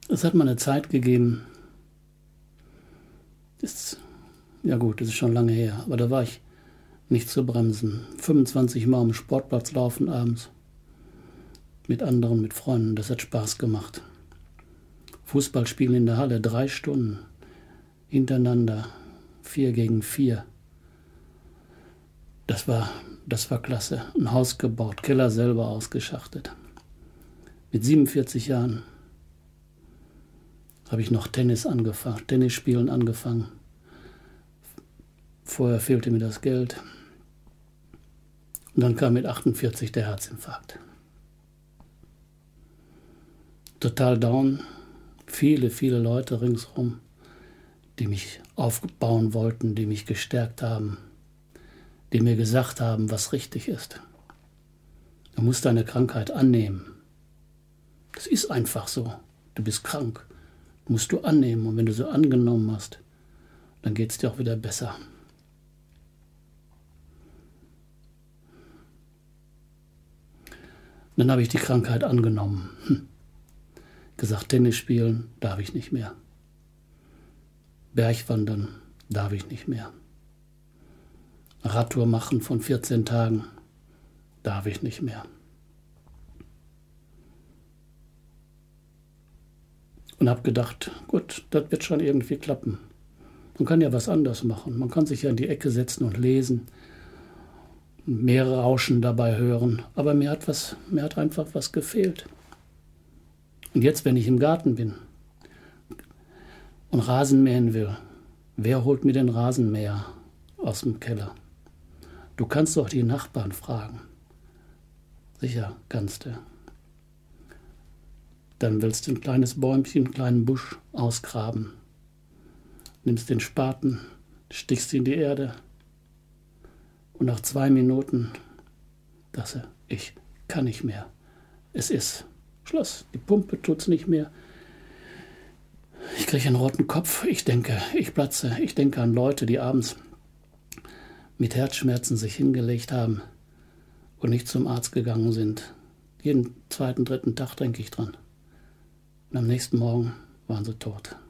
Es hat mal eine Zeit gegeben, ja gut, das ist schon lange her, aber da war ich nicht zu bremsen. 25 Mal am Sportplatz laufen abends. Mit anderen, mit Freunden, das hat Spaß gemacht. Fußball spielen in der Halle, 3 Stunden hintereinander, 4 gegen 4. Das war klasse. Ein Haus gebaut, Keller selber ausgeschachtet. Mit 47 Jahren habe ich noch Tennis spielen angefangen. Vorher fehlte mir das Geld. Und dann kam mit 48 der Herzinfarkt. Total down. Viele, viele Leute ringsherum, die mich aufbauen wollten, die mich gestärkt haben, die mir gesagt haben, was richtig ist. Du musst deine Krankheit annehmen. Das ist einfach so. Du bist krank. Musst du annehmen. Und wenn du so angenommen hast, dann geht es dir auch wieder besser. Dann habe ich die Krankheit angenommen. Gesagt, Tennis spielen darf ich nicht mehr. Bergwandern darf ich nicht mehr. Radtour machen von 14 Tagen darf ich nicht mehr. Und habe gedacht, gut, das wird schon irgendwie klappen. Man kann ja was anderes machen. Man kann sich ja in die Ecke setzen und lesen, Meere rauschen dabei hören. Aber mir hat einfach was gefehlt. Und jetzt, wenn ich im Garten bin und Rasen mähen will, wer holt mir den Rasenmäher aus dem Keller? Du kannst doch die Nachbarn fragen. Sicher kannst du. Dann willst du ein kleines Bäumchen, einen kleinen Busch ausgraben. Nimmst den Spaten, stichst ihn in die Erde und nach 2 Minuten sagst du, ich kann nicht mehr. Es ist Schluss. Die Pumpe tut's nicht mehr. Ich kriege einen roten Kopf. Ich denke, ich platze. Ich denke an Leute, die abends mit Herzschmerzen sich hingelegt haben und nicht zum Arzt gegangen sind. Jeden 2., 3. Tag denke ich dran. Und am nächsten Morgen waren sie tot.